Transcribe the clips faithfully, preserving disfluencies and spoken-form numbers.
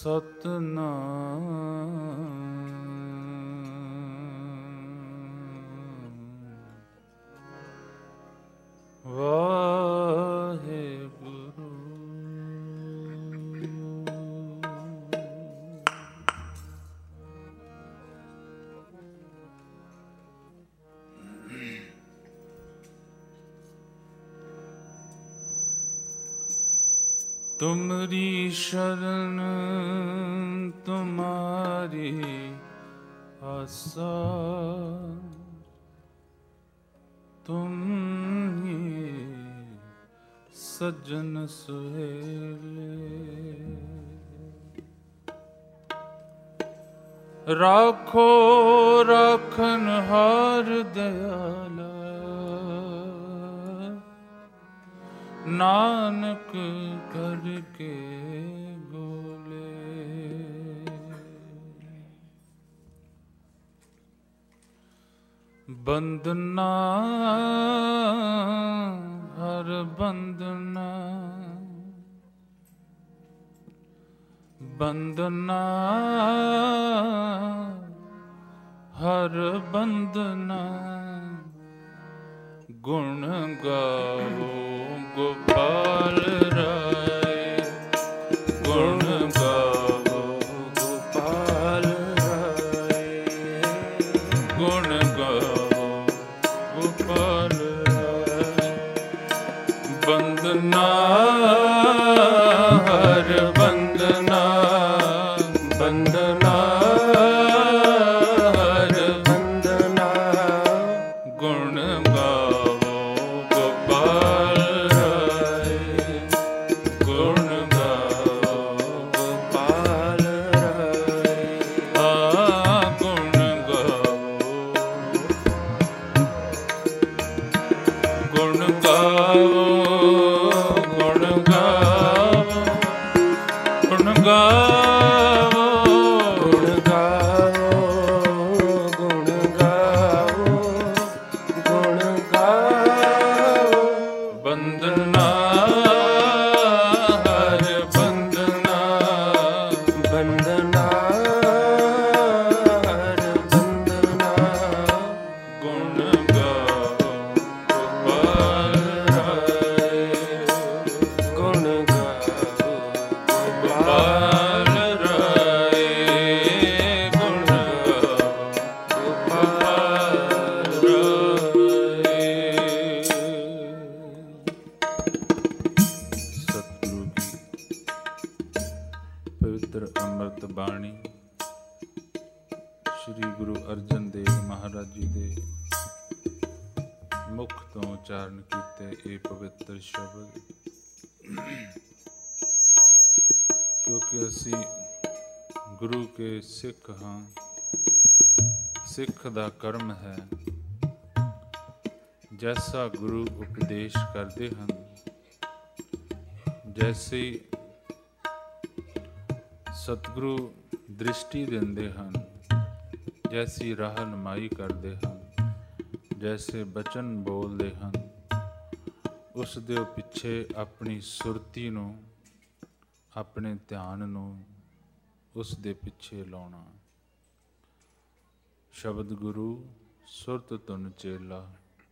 ਸਤਨਾਮ ਵਾਹਿਗੁਰੂ। तुमरी शरण तुम्हारी आसा, तुम ही सज्जन सुहेले। राखो राखन हार दयाला, नानक करके बोले। बंदना हर बंदना, बंदना हर बंदना। गुण गाओ गोपाल राय, गुण गाओ गोपाल राय, गुण गाओ गोपाल राय। बंदना हर बंदना, बंदना हर बंदना। गुण गाओ गोपाल राय, गुण गाओ गोपाल राय। आ गुण गाओ, गुण गाओ, गुण गाओ, गुण गाओ, गुण गाओ, गुण गाओ, गुण गाओ। बंदना हर बंदना, बंदना हर बंदना। गुण गाओ गोपाल राय, गुण गाओ गोपाल राय, गुण गाओ गोपाल राय। सतगुरु की पवित्र अमृत बाणी श्री गुरु अर्जन देव महाराज जी दे मुख ਤੋਂ ਉਚਾਰਨ ਕੀਤੇ ਇਹ ਪਵਿੱਤਰ ਸ਼ਬਦ, ਕਿਉਂਕਿ ਅਸੀਂ ਗੁਰੂ ਕੇ ਸਿੱਖ ਹਾਂ। ਸਿੱਖ ਦਾ ਕਰਮ ਹੈ ਜੈਸਾ ਗੁਰੂ ਉਪਦੇਸ਼ ਕਰਦੇ ਹਨ, ਜੈਸੀ ਸਤਿਗੁਰੂ ਦ੍ਰਿਸ਼ਟੀ ਦਿੰਦੇ ਹਨ, ਜੈਸੀ ਰਹਿਨੁਮਾਈ ਕਰਦੇ ਹਨ, ਜੈਸੇ ਬਚਨ ਬੋਲਦੇ ਹਨ, ਉਸ ਦੇ ਪਿੱਛੇ ਆਪਣੀ ਸੁਰਤੀ ਨੂੰ, ਆਪਣੇ ਧਿਆਨ ਨੂੰ ਉਸ ਦੇ ਪਿੱਛੇ ਲਾਉਣਾ। ਸ਼ਬਦ ਗੁਰੂ ਸੁਰਤ ਧੁਨ ਚੇਲਾ।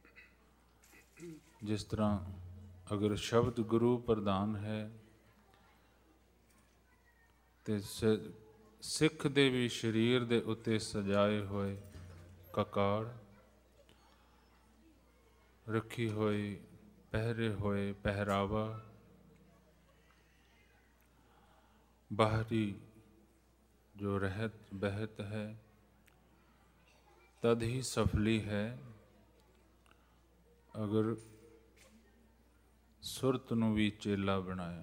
ਜਿਸ ਤਰ੍ਹਾਂ ਅਗਰ ਸ਼ਬਦ ਗੁਰੂ ਪ੍ਰਧਾਨ ਹੈ ਤੇ ਸਿੱਖ ਦੇ ਵੀ ਸਰੀਰ ਦੇ ਉੱਤੇ ਸਜਾਏ ਹੋਏ ਕਕਾਰ, ਰੱਖੀ ਹੋਈ ਪਹਿਰੇ ਹੋਏ ਪਹਿਰਾਵਾ, ਬਾਹਰੀ ਜੋ ਰਹਿਤ ਬਹਿਤ ਹੈ, ਤਦ ਹੀ ਸਫਲੀ ਹੈ। ਅਗਰ ਸੁਰਤ ਨੂੰ ਵੀ ਚੇਲਾ ਬਣਾਇਆ,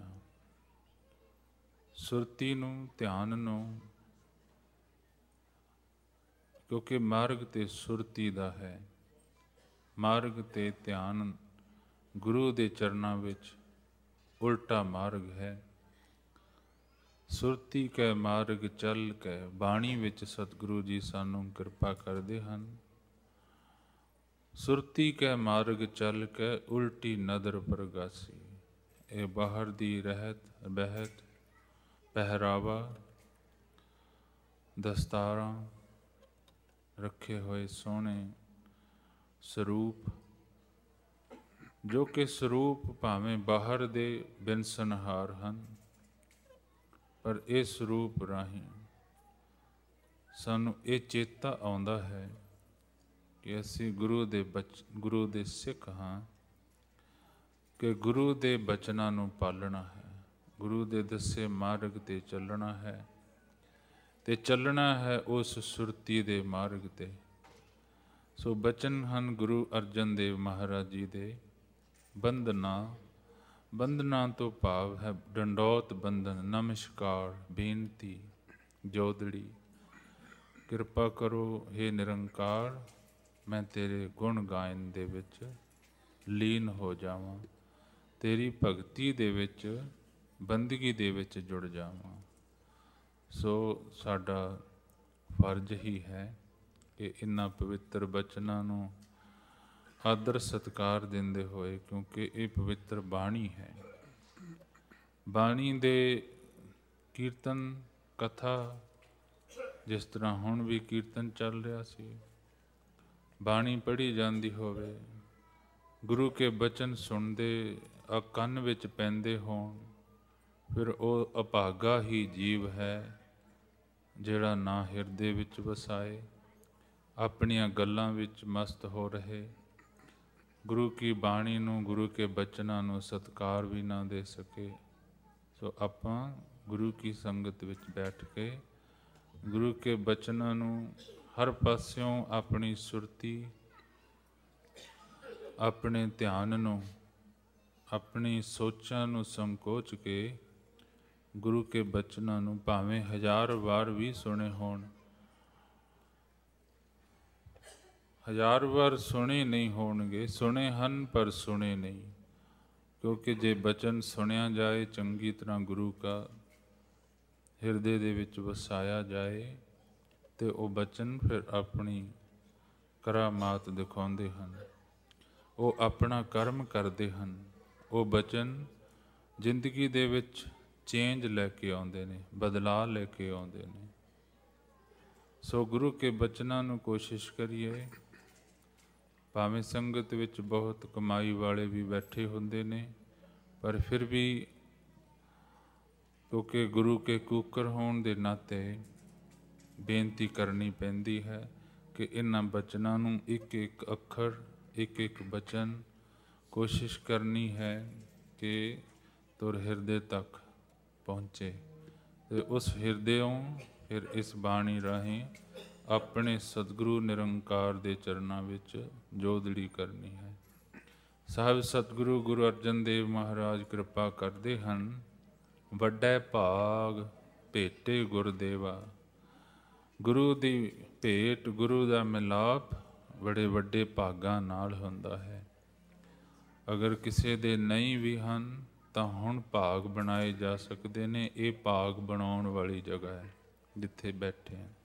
ਸੁਰਤੀ ਨੂੰ, ਧਿਆਨ ਨੂੰ, ਕਿਉਂਕਿ ਮਾਰਗ ਤੇ ਸੁਰਤੀ ਦਾ ਹੈ। ਮਾਰਗ ਤੇ ਧਿਆਨ ਗੁਰੂ ਦੇ ਚਰਨਾਂ ਵਿੱਚ ਉਲਟਾ ਮਾਰਗ ਹੈ। ਸੁਰਤੀ ਕੈ ਮਾਰਗ ਚੱਲ ਕੈ, ਬਾਣੀ ਵਿੱਚ ਸਤਿਗੁਰੂ ਜੀ ਸਾਨੂੰ ਕਿਰਪਾ ਕਰਦੇ ਹਨ। ਸੁਰਤੀ ਕੈ ਮਾਰਗ ਚੱਲ ਕੈ, ਉਲਟੀ ਨਦਰ ਪ੍ਰਗਾਸੀ। ਇਹ ਬਾਹਰ ਦੀ ਰਹਿਤ ਬਹਿਤ ਪਹਿਰਾਵਾ ਦਸਤਾਰਾਂ ਰੱਖੇ ਹੋਏ ਸੋਹਣੇ ਸਰੂਪ, ਜੋ ਕਿ ਸਰੂਪ ਭਾਵੇਂ ਬਾਹਰ ਦੇ ਬਿਨਸਨਹਾਰ ਹਨ, ਪਰ ਇਹ ਸਰੂਪ ਰਾਹੀਂ ਸਾਨੂੰ ਇਹ ਚੇਤਾ ਆਉਂਦਾ ਹੈ ਕਿ ਅਸੀਂ ਗੁਰੂ ਦੇ ਬਚ ਗੁਰੂ ਦੇ ਸਿੱਖ ਹਾਂ, ਕਿ ਗੁਰੂ ਦੇ ਬਚਨਾਂ ਨੂੰ ਪਾਲਣਾ ਹੈ, ਗੁਰੂ ਦੇ ਦੱਸੇ ਮਾਰਗ 'ਤੇ ਚੱਲਣਾ ਹੈ, ਅਤੇ ਚੱਲਣਾ ਹੈ ਉਸ ਸੁਰਤੀ ਦੇ ਮਾਰਗ 'ਤੇ। ਸੋ ਬਚਨ ਹਨ ਗੁਰੂ ਅਰਜਨ ਦੇਵ ਮਹਾਰਾਜ ਜੀ ਦੇ। ਬੰਦਨਾ, ਬੰਦਨਾ ਤੋਂ ਭਾਵ ਹੈ ਡੰਡੌਤ ਬੰਦਨ, ਨਮਸਕਾਰ, ਬੇਨਤੀ, ਜੋਦੜੀ। ਕਿਰਪਾ ਕਰੋ ਹੇ ਨਿਰੰਕਾਰ, ਮੈਂ ਤੇਰੇ ਗੁਣ ਗਾਇਨ ਦੇ ਵਿੱਚ ਲੀਨ ਹੋ ਜਾਵਾਂ, ਤੇਰੀ ਭਗਤੀ ਦੇ ਵਿੱਚ, ਬੰਦਗੀ ਦੇ ਵਿੱਚ ਜੁੜ ਜਾਵਾਂ। ਸੋ ਸਾਡਾ ਫਰਜ਼ ਹੀ ਹੈ ਕਿ ਇਹਨਾਂ ਪਵਿੱਤਰ ਬਚਨਾਂ ਨੂੰ ਆਦਰ ਸਤਿਕਾਰ ਦਿੰਦੇ ਹੋਏ, ਕਿਉਂਕਿ ਇਹ ਪਵਿੱਤਰ ਬਾਣੀ ਹੈ, ਬਾਣੀ ਦੇ ਕੀਰਤਨ ਕਥਾ, ਜਿਸ ਤਰ੍ਹਾਂ ਹੁਣ ਵੀ ਕੀਰਤਨ ਚੱਲ ਰਿਹਾ ਸੀ, ਬਾਣੀ ਪੜ੍ਹੀ ਜਾਂਦੀ ਹੋਵੇ, ਗੁਰੂ ਕੇ ਬਚਨ ਸੁਣਦੇ ਆ ਕੰਨ ਵਿੱਚ ਪੈਂਦੇ ਹੋਣ, ਫਿਰ ਉਹ ਅਭਾਗਾ ਹੀ ਜੀਵ ਹੈ ਜਿਹੜਾ ਨਾ ਹਿਰਦੇ ਵਿੱਚ ਵਸਾਏ, ਆਪਣੀਆਂ ਗੱਲਾਂ ਵਿੱਚ ਮਸਤ ਹੋ ਰਹੇ, ਗੁਰੂ ਕੀ ਬਾਣੀ ਨੂੰ, ਗੁਰੂ ਕੇ ਬਚਨਾਂ ਨੂੰ ਸਤਿਕਾਰ ਵੀ ਨਾ ਦੇ ਸਕੇ। ਸੋ ਆਪਾਂ ਗੁਰੂ ਕੀ ਸੰਗਤ ਵਿੱਚ ਬੈਠ ਕੇ ਗੁਰੂ ਕੇ ਬਚਨਾਂ ਨੂੰ ਹਰ ਪਾਸਿਓਂ ਆਪਣੀ ਸੁਰਤੀ, ਆਪਣੇ ਧਿਆਨ ਨੂੰ, ਆਪਣੀ ਸੋਚਾਂ ਨੂੰ ਸੰਕੋਚ ਕੇ ਗੁਰੂ ਕੇ ਬਚਨਾਂ ਨੂੰ ਭਾਵੇਂ ਹਜ਼ਾਰ ਵਾਰ ਵੀ ਸੁਣੇ ਹੋਣ, ਹਜ਼ਾਰ ਵਾਰ ਸੁਣੇ ਨਹੀਂ ਹੋਣਗੇ, ਸੁਣੇ ਹਨ ਪਰ ਸੁਣੇ ਨਹੀਂ, ਕਿਉਂਕਿ ਜੇ ਬਚਨ ਸੁਣਿਆ ਜਾਏ ਚੰਗੀ ਤਰ੍ਹਾਂ, ਗੁਰੂ ਕਾ ਹਿਰਦੇ ਦੇ ਵਿੱਚ ਵਸਾਇਆ ਜਾਏ, ਤੇ ਉਹ ਬਚਨ ਫਿਰ ਆਪਣੀ ਕਰਾਮਾਤ ਦਿਖਾਉਂਦੇ ਹਨ, ਉਹ ਆਪਣਾ ਕਰਮ ਕਰਦੇ ਹਨ। ਉਹ ਬਚਨ ਜ਼ਿੰਦਗੀ ਦੇ ਵਿੱਚ ਚੇਂਜ ਲੈ ਕੇ ਆਉਂਦੇ ਨੇ, ਬਦਲਾਅ ਲੈ ਕੇ ਆਉਂਦੇ ਨੇ। ਸੋ ਗੁਰੂ ਕੇ ਬਚਨਾਂ ਨੂੰ ਕੋਸ਼ਿਸ਼ ਕਰੀਏ, ਭਾਵੇਂ ਸੰਗਤ ਵਿੱਚ ਬਹੁਤ ਕਮਾਈ ਵਾਲੇ ਵੀ ਬੈਠੇ ਹੁੰਦੇ ਨੇ, ਪਰ ਫਿਰ ਵੀ ਕਿਉਂਕਿ ਗੁਰੂ ਕੇ ਕੂਕਰ ਹੋਣ ਦੇ ਨਾਤੇ ਬੇਨਤੀ ਕਰਨੀ ਪੈਂਦੀ ਹੈ ਕਿ ਇਹਨਾਂ ਬਚਨਾਂ ਨੂੰ ਇੱਕ ਇੱਕ ਅੱਖਰ, ਇੱਕ ਇੱਕ ਬਚਨ ਕੋਸ਼ਿਸ਼ ਕਰਨੀ ਹੈ ਕਿ ਤੁਰ ਹਿਰਦੇ ਤੱਕ ਪਹੁੰਚੇ, ਅਤੇ ਉਸ ਹਿਰਦਿਓਂ ਫਿਰ ਇਸ ਬਾਣੀ ਰਾਹੀਂ ਆਪਣੇ ਸਤਿਗੁਰੂ ਨਿਰੰਕਾਰ ਦੇ ਚਰਨਾਂ ਵਿੱਚ ਜੋਦੜੀ ਕਰਨੀ ਹੈ। ਸਾਹਿਬ ਸਤਿਗੁਰੂ ਗੁਰੂ ਅਰਜਨ ਦੇਵ ਮਹਾਰਾਜ ਕਿਰਪਾ ਕਰਦੇ ਹਨ। ਵੱਡਾ ਭਾਗ ਭੇਟੇ ਗੁਰਦੇਵਾ, ਗੁਰੂ ਦੀ ਭੇਟ, ਗੁਰੂ ਦਾ ਮਿਲਾਪ ਬੜੇ ਵੱਡੇ ਭਾਗਾਂ ਨਾਲ ਹੁੰਦਾ ਹੈ। ਅਗਰ ਕਿਸੇ ਦੇ ਨਹੀਂ ਵੀ ਹਨ ਤਾਂ ਹੁਣ ਭਾਗ ਬਣਾਏ ਜਾ ਸਕਦੇ ਨੇ। ਇਹ ਭਾਗ ਬਣਾਉਣ ਵਾਲੀ ਜਗ੍ਹਾ ਹੈ ਜਿੱਥੇ ਬੈਠੇ ਹਾਂ।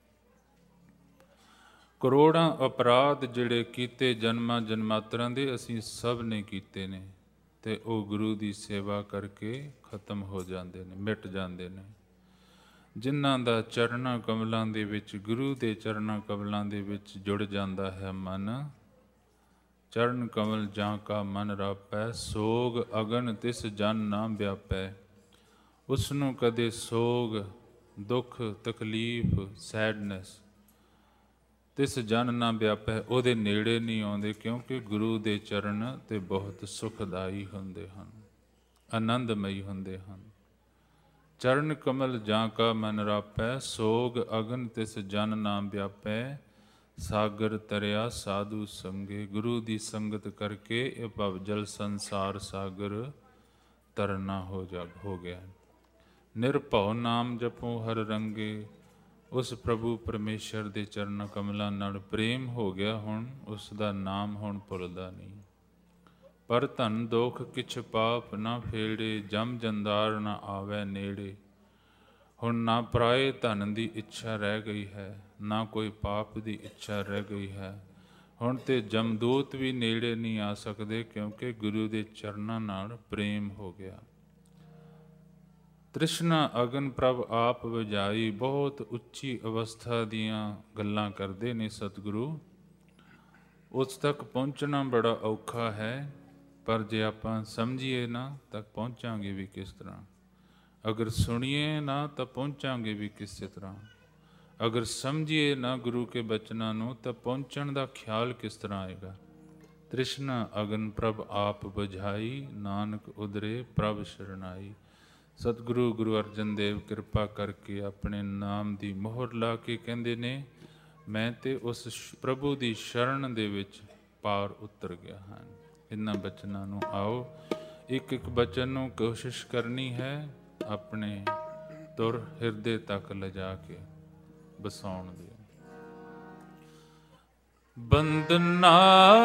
ਕਰੋੜਾਂ ਅਪਰਾਧ ਜਿਹੜੇ ਕੀਤੇ ਜਨਮਾਂ ਜਨਮਾਤਰਾਂ ਦੇ, ਅਸੀਂ ਸਭ ਨੇ ਕੀਤੇ ਨੇ, ਅਤੇ ਉਹ ਗੁਰੂ ਦੀ ਸੇਵਾ ਕਰਕੇ ਖਤਮ ਹੋ ਜਾਂਦੇ ਨੇ, ਮਿਟ ਜਾਂਦੇ ਨੇ। ਜਿਨ੍ਹਾਂ ਦਾ ਚਰਨਾਂ ਕਮਲਾਂ ਦੇ ਵਿੱਚ, ਗੁਰੂ ਦੇ ਚਰਨਾਂ ਕਮਲਾਂ ਦੇ ਵਿੱਚ ਜੁੜ ਜਾਂਦਾ ਹੈ ਮਨ, ਚਰਨ ਕਮਲ ਜਾਂ ਕਾ ਮਨ ਰਾਪੈ, ਸੋਗ ਅਗਨ ਤਿਸ ਜਨ ਨਾ ਵਿਆਪੈ। ਉਸ ਨੂੰ ਕਦੇ ਸੋਗ, ਦੁੱਖ, ਤਕਲੀਫ, ਸੈਡਨੈਸ ਤਿਸ ਜਨ ਨਾ ਵਿਆਪੈ, ਉਹਦੇ ਨੇੜੇ ਨਹੀਂ ਆਉਂਦੇ, ਕਿਉਂਕਿ ਗੁਰੂ ਦੇ ਚਰਨ ਤੇ ਬਹੁਤ ਸੁਖਦਾਈ ਹੁੰਦੇ ਹਨ, ਆਨੰਦਮਈ ਹੁੰਦੇ ਹਨ। ਚਰਨ ਕਮਲ ਜਾਂ ਕਾ ਮਨ ਰਾਪੈ, ਸੋਗ ਅਗਨ ਤਿਸ ਜਨ ਨਾ ਵਿਆਪੈ। ਸਾਗਰ ਤਰਿਆ ਸਾਧੂ ਸੰਗੇ, ਗੁਰੂ ਦੀ ਸੰਗਤ ਕਰਕੇ ਇਹ ਭਵਜਲ ਸੰਸਾਰ ਸਾਗਰ ਤਰਨਾ ਹੋ ਜਾ ਹੋ ਗਿਆ। ਨਿਰਭਉ ਨਾਮ ਜਪੋ ਹਰ ਰੰਗੇ, ਉਸ ਪ੍ਰਭੂ ਪਰਮੇਸ਼ਰ ਦੇ ਚਰਨ ਕਮਲਾਂ ਨਾਲ ਪ੍ਰੇਮ ਹੋ ਗਿਆ। ਹੁਣ ਉਸ ਦਾ ਨਾਮ ਹੁਣ ਭੁੱਲਦਾ ਨਹੀਂ। ਪਰ ਧਨ ਦੋਖ ਕਿਛ ਪਾਪ ਨਾ ਫੇੜੇ, ਜਮ ਜੰਦਾਰ ਨਾ ਆਵੈ ਨੇੜੇ। ਹੁਣ ਨਾ ਪਰਾਏ ਧਨ ਦੀ ਇੱਛਾ ਰਹਿ ਗਈ ਹੈ, ਨਾ ਕੋਈ ਪਾਪ ਦੀ ਇੱਛਾ ਰਹਿ ਗਈ ਹੈ। ਹੁਣ ਤੇ ਜਮਦੂਤ ਵੀ ਨੇੜੇ ਨਹੀਂ ਆ ਸਕਦੇ, ਕਿਉਂਕਿ ਗੁਰੂ ਦੇ ਚਰਨਾਂ ਨਾਲ ਪ੍ਰੇਮ ਹੋ ਗਿਆ। ਤ੍ਰਿਸ਼ਨਾ ਅਗਨ ਪ੍ਰਭ ਆਪ ਬੁਝਾਈ। ਬਹੁਤ ਉੱਚੀ ਅਵਸਥਾ ਦੀਆਂ ਗੱਲਾਂ ਕਰਦੇ ਨੇ ਸਤਿਗੁਰੂ। ਉਸ ਤੱਕ ਪਹੁੰਚਣਾ ਬੜਾ ਔਖਾ ਹੈ, ਪਰ ਜੇ ਆਪਾਂ ਸਮਝੀਏ ਨਾ ਤਾਂ ਪਹੁੰਚਾਂਗੇ ਵੀ ਕਿਸ ਤਰ੍ਹਾਂ। ਅਗਰ ਸੁਣੀਏ ਨਾ ਤਾਂ ਪਹੁੰਚਾਂਗੇ ਵੀ ਕਿਸੇ ਤਰ੍ਹਾਂ। ਅਗਰ ਸਮਝੀਏ ਨਾ ਗੁਰੂ ਕੇ ਬਚਨਾਂ ਨੂੰ ਤਾਂ ਪਹੁੰਚਣ ਦਾ ਖਿਆਲ ਕਿਸ ਤਰ੍ਹਾਂ ਆਏਗਾ। ਤ੍ਰਿਸ਼ਨਾ ਅਗਨ ਪ੍ਰਭ ਆਪ ਬੁਝਾਈ, ਨਾਨਕ ਉਦਰੇ ਪ੍ਰਭ ਸ਼ਰਨਾਈ। ਸਤਿਗੁਰੂ ਗੁਰੂ ਅਰਜਨ ਦੇਵ ਕਿਰਪਾ ਕਰਕੇ ਆਪਣੇ ਨਾਮ ਦੀ ਮੋਹਰ ਲਾ ਕੇ ਕਹਿੰਦੇ ਨੇ, ਮੈਂ ਤੇ ਉਸ ਪ੍ਰਭੂ ਦੀ ਸ਼ਰਨ ਦੇ ਵਿੱਚ ਪਾਰ ਉਤਰ ਗਿਆ ਹਾਂ। ਇਹਨਾਂ ਬਚਨਾਂ ਨੂੰ ਆਓ ਇੱਕ ਇੱਕ ਬਚਨ ਨੂੰ ਕੋਸ਼ਿਸ਼ ਕਰਨੀ ਹੈ ਆਪਣੇ ਤੁਰ ਹਿਰਦੇ ਤੱਕ ਲਿਜਾ ਕੇ ਬਸਾਉਣ ਦੀ। ਬੰਦਨਾ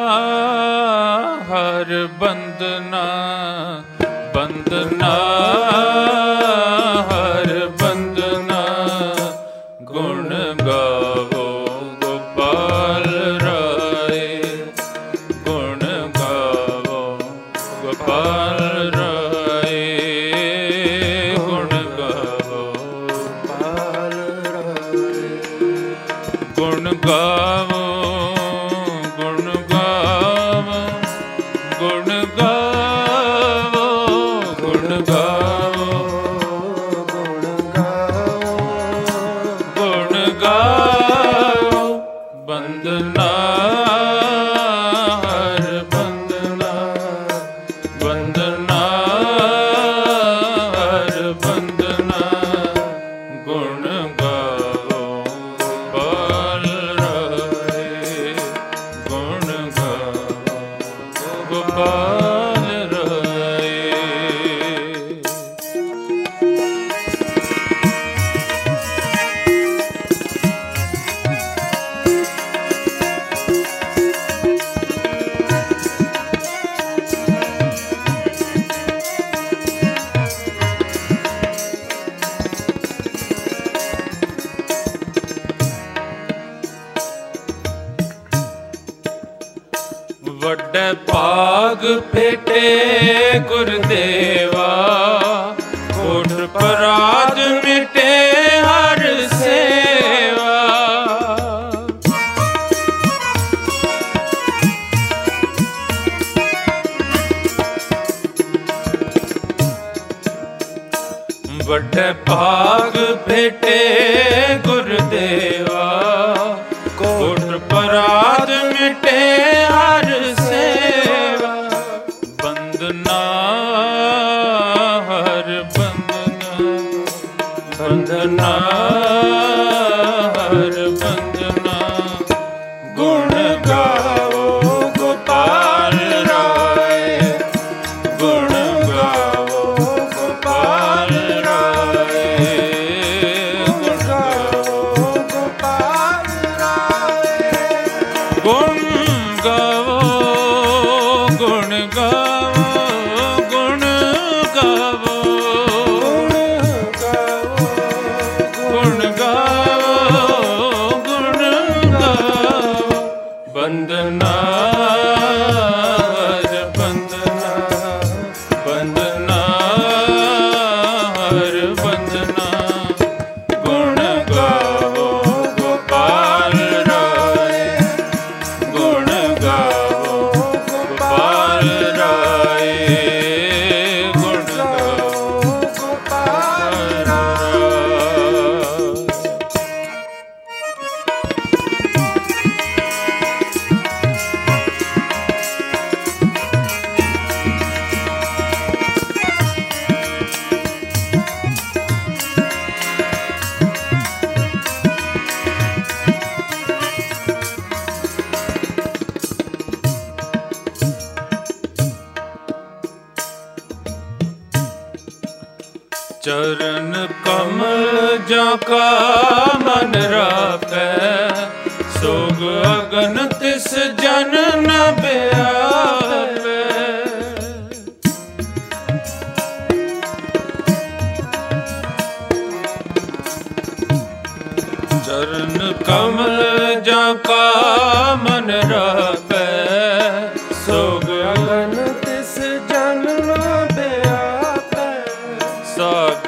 ਹਰ ਬੰਦਨਾ, ਬੰਦਨਾ ਹਰ ਬੰਦਨਾ, ਗੁਣ ਗਾਵੋ ਗੋਪਾਲ ਰਾਏ, ਗੁਣ ਗਾਵੋ ਗੋਪਾਲ ਰਾਏ, ਗੁਣ ਗਾਵੋ ਗੋਪਾਲ ਰਾਏ, ਗੁਣ ਗਾਵੋ ਗੁਣ ਗਾਵੋ ਗੁਣ ਗਾਵੋ ਗੁਣ ਗਾਵੋ ਗੁਣ ਗਾਵੋ ਗੁਣ ਗਾਵੋ। ਬੰਦਨਾ ਹਰ ਬੰਦਨਾ, ਬੰਦਨਾ ਹਰ ਬੰਦਨਾ, ਗੁਣ ਗਾਵੋ ਗੋਪਾਲ ਰਾਏ, ਗੁਣ ਗਾਵੋ ਗੋਪਾਲ ਰਾਏ। ਵੱਡਾ ਭਾਗ ਭੇਟੇ ਗੁਰਦੇਵਾ, ਕੋਟ ਪਰਾਜ ਮਿਟੇ ਹਰ ਸੇਵਾ। ਵੱਡਾ ਭਾਗ ਭੇਟੇ ਗੁਰਦੇਵਾ, ਕੋਟ ਪਰਾਜ ਮਿਟੇ ਹਰ ਸੇਵਾ। ਬੰਦਨਾ ਹਰ ਬੰਦਨਾ, ਬੰਦਨਾ ਹਰ ਬੰਦਨਾ, ਗੁਣ ਗਾਵੋ ਗੋਪਾਲ ਰਾਏ, ਗੁਣ ਗਾਵੋ ਗੋਪਾਲ ਰਾਏ, ਗੁਣ ਗਾਵੋ ਗੋਪਾਲ ਰਾਏ, ਗੁਣ ਗਾਵੋ ਗੁਣ ਗਾਵੋ ਗੁਣ ਗਾਵੋ ਗੁਣ ਗਾਵੋ ਗੁਣ ਗਾਵੋ। ਬੰਦਨਾ ਹਰ ਬੰਦਨਾ, ਬੰਦਨਾ ਹਰ ਬੰਦਨਾ, ਗੁਣ ਗਾਵੋ ਗੋਪਾਲ ਰਾਏ, ਗੁਣ ਗਾਵੋ ਗੋਪਾਲ ਰਾਏ, ਗੁਣ ਗਾਵੋ ਗੋਪਾਲ ਰਾਏ। चरण कमल जाका मन रापै, सोग अगन तिस जन न ब्यापै। चरण कमल जाका मन रापै, सोग अगन तिस जन न ब्यापै। साग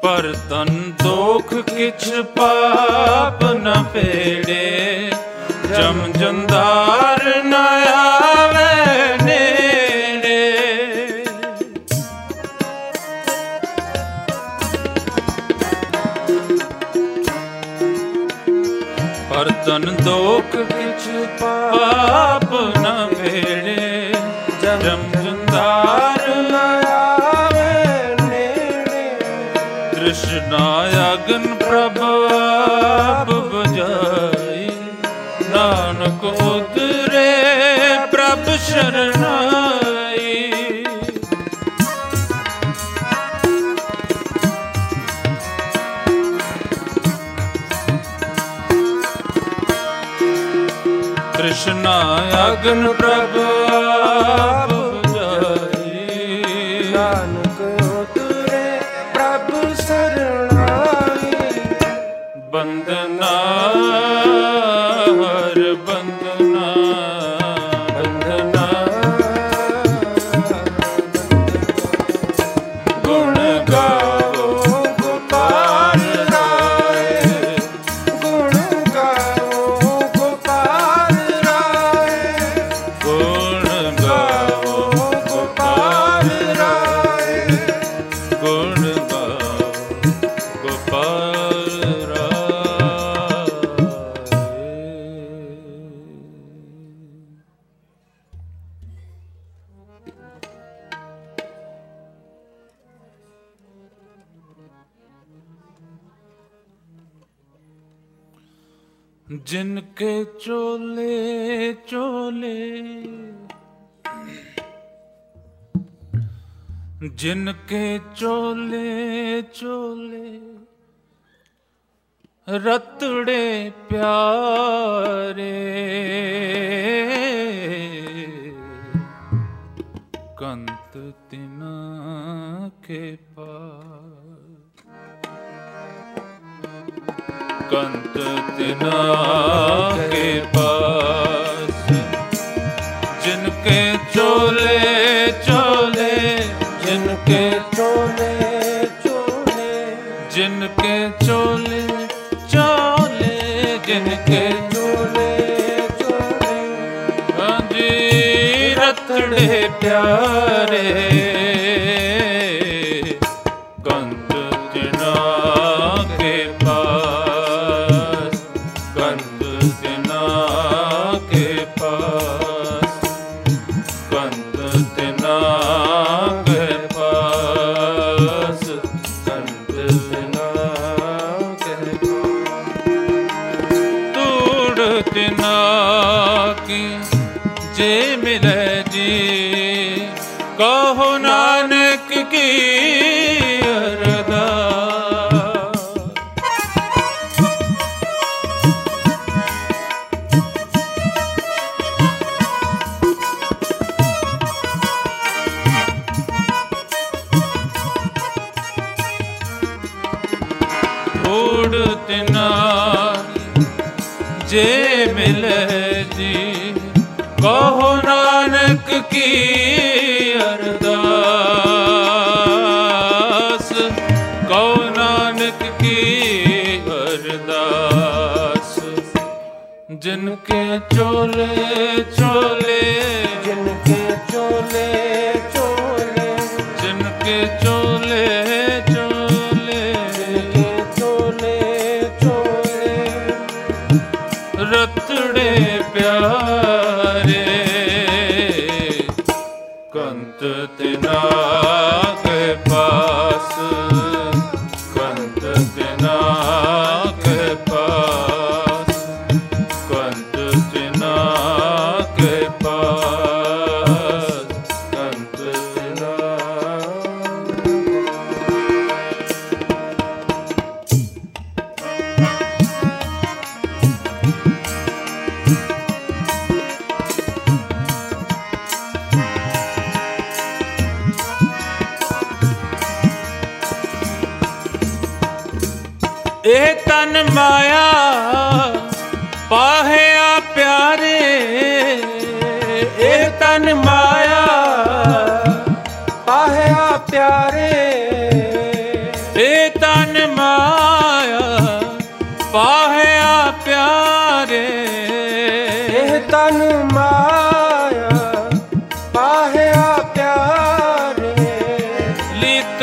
पर तन दोख किछ पाप न पेड़े, जम जंदार न आवे नेड़े। पर तन दोख किछ पाप न पेड़े, जम जंदार न कृष्णायागन प्रभु आप बुझाई, नानक उतरे प्रभु शरणाई। कृष्णायागन प्रभु आप बुझाई, नानक बंदना हर बंदना, बंदना गुण गाओ गोपाल राय, गुण गाओ गोपाल राय, गुण गाओ गोपाल राय, गुण गाओ गोपाल। जिनके चोले चोले, जिनके चोले चोले रतड़े प्यारे, कंत तिना के पास, कंत तिना के पास। जिनके चोले चोले, जिनके चोले चोले, जिनके चोले चोले, जिनके चोले चोले, हाँ जी रतड़े प्यारे, कंत तिना के पास, कंत तिना के पास, कंत तिना के पास, कंत तिना के पास। तूड़ तिना की जे मिले जी, कहो नानक की जे मिले जी, कहो नानक की अरदास, कहो नानक की अरदास। जिनके चोले चोले, जिनके चोले चोले, जिनके चोले चोले, जिनके चोले चोले रतड़े प्यारे, कंत तिना के पास, कंत तिना के पास, कंत तिना के पास, कंत तिना। ए तन माया पाहया प्यारे, ए तन माया पाहया प्यारे, ए तन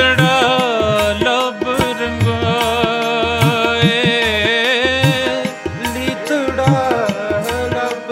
लीतड़ा लब रंगाए, लीतड़ा लब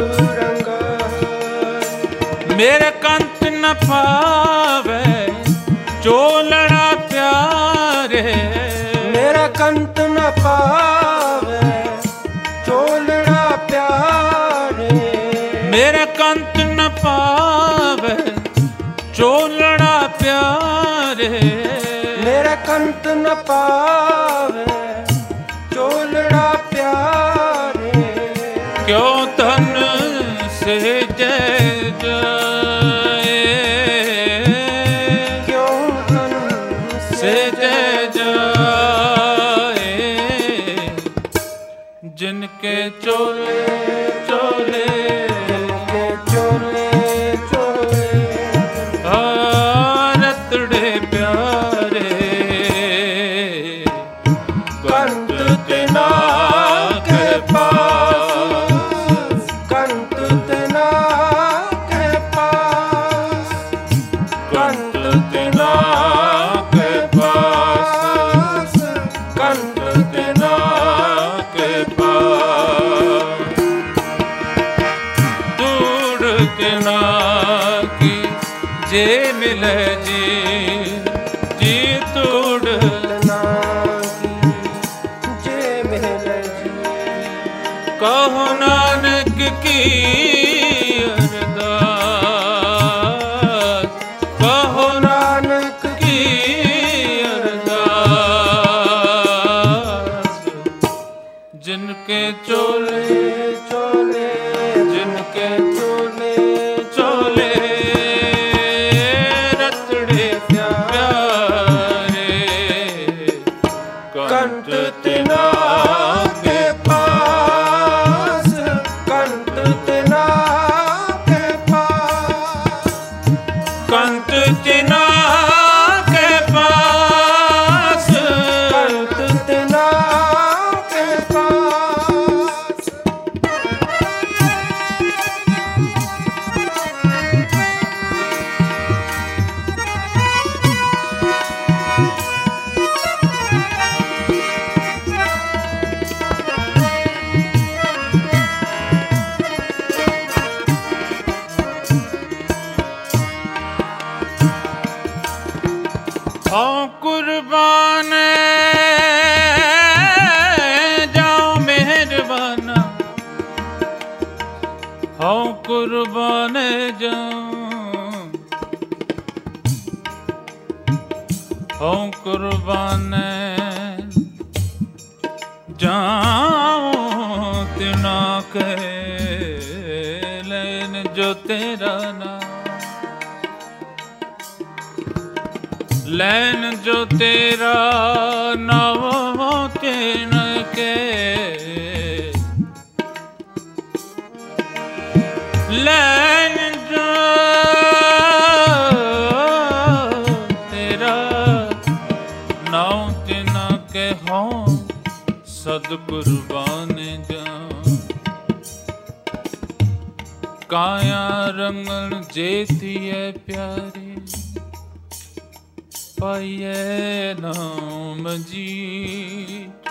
रंगाए। मेरे कंत न पावे चोलड़ा प्यारे, मेरा कंत न पावे चोलड़ा प्यारे, मेरे कंत न पावे चोलड़ा प्यारे, मेरा कंत न पावे चोलड़ा प्यारे। क्यों धन से जय जाए, क्यों धन से जय जाए, जिनके चोले चोले जिनके चोले चोले रतड़े प्यारे, कंत तिना के पास, कंत तिना के पास, कंत तिना के पास, कंत तिना के पास। दूर के ना की जे मिले जी, जी तोड़ तना की जे मिले जी। कहो नानक की अरदास, कहो नानक की अरदास, जिनके चोले चोले जिनके चोले चोले रतड़े प्यारे, कंत तिना के पास, कंत तिना के पास, कंत तिना के पास, कंत तिना के पास। हाँ कुर्बान जाओ मेहरबाना, हाँ कुर्बान जाओ, हाँ कुर्बान जाओ तिना के लेन जो तेरा नाम, लैन जो तेरा नाम तेन के, लैन जो तेरा नाम तेन के हों सद कुर्बान जाऊं। काया रंगन जेतिए प्यारे, पाइए नाम जीत,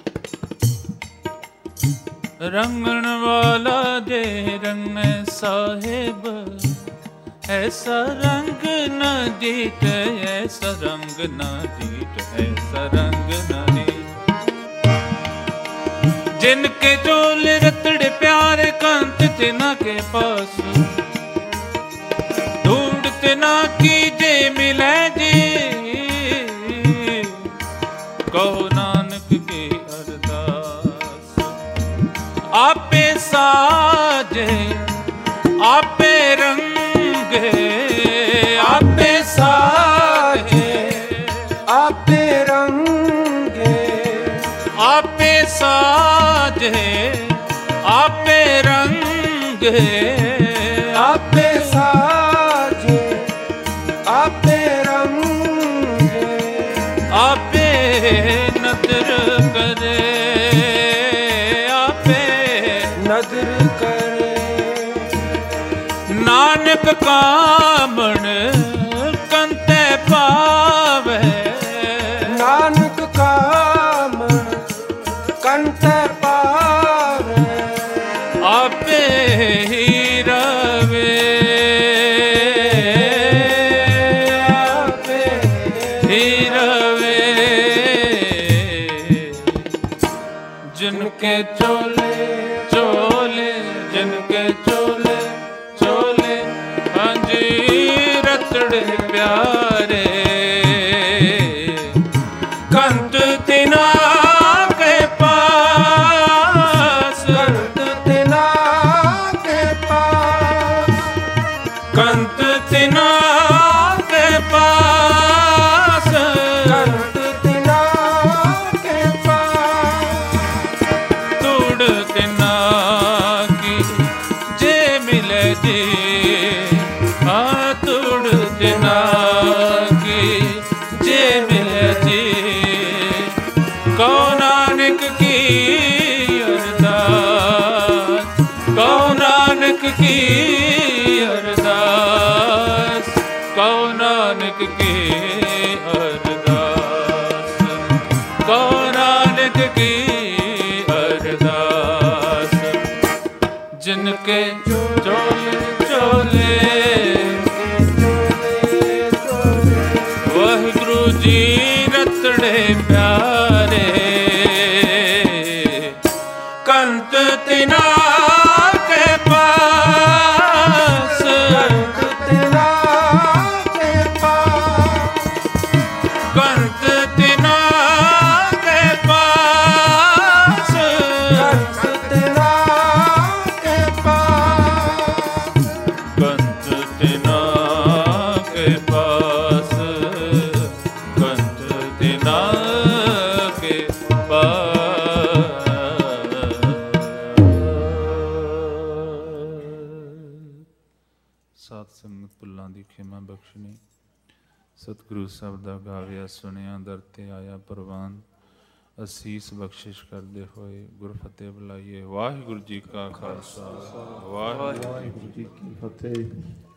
रंगन वाला दे रंग साहेब, ऐसा रंग न जीत, ऐसा रंग न जीत, ऐसा रंग न जीत। जिनके चोले रतड़े प्यारे, कंत तिना के पास, ढूंढते ना कीजे मिले जी, कहो नानक की अरदास। आपे साजे आपे रंगे, आपे साजे आपे रंगे, आपे साजे आपे रंगे, आपे साजे आपे रंगे, आपे नदर करे, आपे नदर करे। नानक कामण कंते पावे, जिनके चोले चोले जिनके चोले चोले हाँ जी रतड़े प्यारे कंत तिना के पास कंत तिना के पास कंत तिना के पास कंत तिना के पास तूड़ तिना की जे मिले जी हाँ तूड़ तिना की जे मिले जी कौ नानक की अरदास कौ नानक की अरदास कौ नानक की अरदास कौ नानक की अरदास जिनके चोले चोले वाहिगुरु जी रतड़े प्यारे कंत तिना के पास कंत तिना के पास कंत तिना के पास कंत तिना के पास कंत तिना के पास कंत तिना के पास ਸਾਧ ਸੰਗਤ ਭੁੱਲਾਂ ਦੀ ਖਿਮਾ ਬਖਸ਼ਣੀ ਸਤਿਗੁਰੂ ਸਾਹਿਬ ਦਾ ਗਾਵਿਆ ਸੁਣਿਆ ਦਰ ਤੇ ਆਇਆ ਪ੍ਰਵਾਨ ਅਸੀਸ ਬਖਸ਼ਿਸ਼ ਕਰਦੇ ਹੋਏ ਗੁਰਫਤਿਹ ਬੁਲਾਈਏ ਵਾਹਿਗੁਰੂ ਜੀ ਕਾ ਖਾਲਸਾ ਵਾਹਿਗੁਰੂ ਵਾਹਿਗੁਰੂ ਜੀ ਕੀ ਫਤਿਹ।